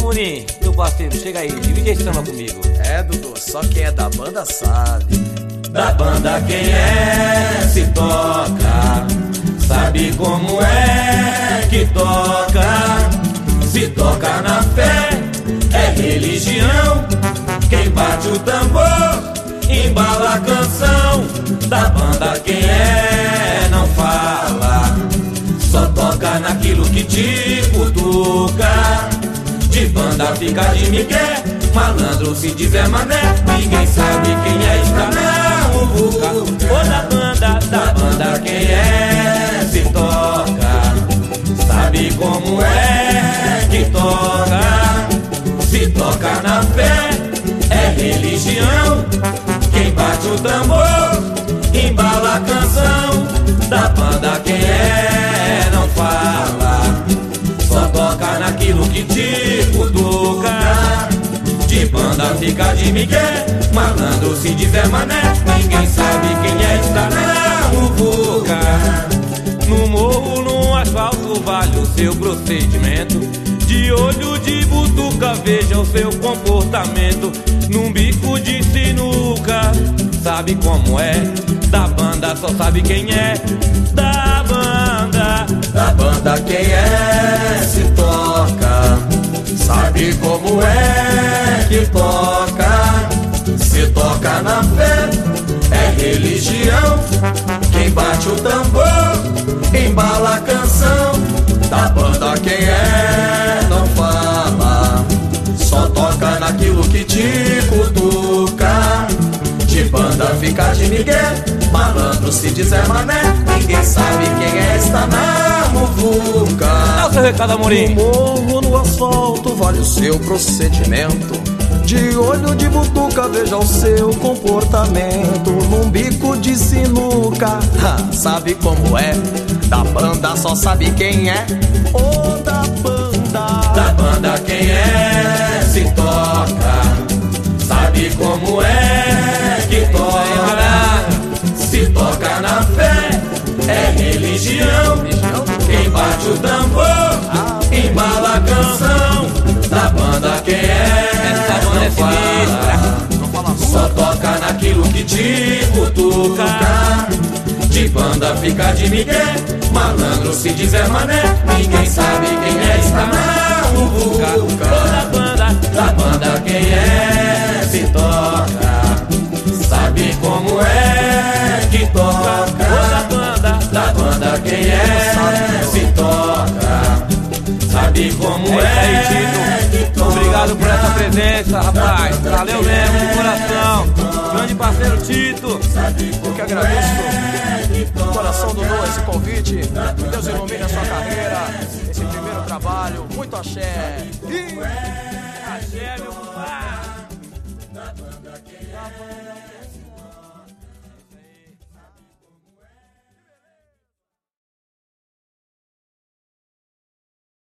Amorim, meu parceiro, chega aí, divide esse samba comigo. É, Dudu, só quem é da banda sabe. Da banda quem é se toca, sabe como é que toca. Se toca na fé, é religião. Quem bate o tambor, embala a canção. Da banda quem é não fala, só toca naquilo que te cutuca. De banda fica de migué, malandro se dizer mané. Ninguém sabe quem é, está na muvuca. Ou da banda quem é se toca, sabe como é que toca. Se toca na fé, é religião. Quem bate o tambor, embala a canção. Da banda quem é não fala, só toca naquilo que te cutuca. De banda fica de migué, malandro se dizer mané. Ninguém sabe quem é, está na muvuca. No morro, no asfalto, vale o seu procedimento. De olho de butuca, veja o seu comportamento. Num bico de sinuca, sabe como é. Da banda só sabe quem é. Da banda quem é se toca, sabe como é que toca. Se toca na fé, é religião. Quem bate o tambor, embala a canção. Da banda quem é não fala, só toca naquilo que te cutuca. De banda fica de migué, malandro se dizer mané. Ninguém sabe quem é, está na muvuca. É o seu recado, Amorim. No morro, no asfalto, vale o seu procedimento. De olho de butuca, veja o seu comportamento. Num bico de sinuca, sabe como é. Da banda só sabe quem é. Ou da banda quem é se toca, sabe como é que toca. Se toca na fé, é religião. Quem bate o tambor, embala a canção. Da banda quem é não fala, só toca naquilo que te cutuca. De banda fica de migué, malandro se dizer mané. Ninguém sabe quem é, está na muvuca. Da banda quem é se toca, sabe como é que toca. Da banda quem é se toca, sabe como é que toca. Obrigado por essa presença, rapaz. Valeu mesmo, de coração. Grande parceiro Tito. Eu que agradeço do coração do Noah esse convite. Que Deus ilumine a sua carreira, esse primeiro trabalho. Muito axé. Axé, meu pai.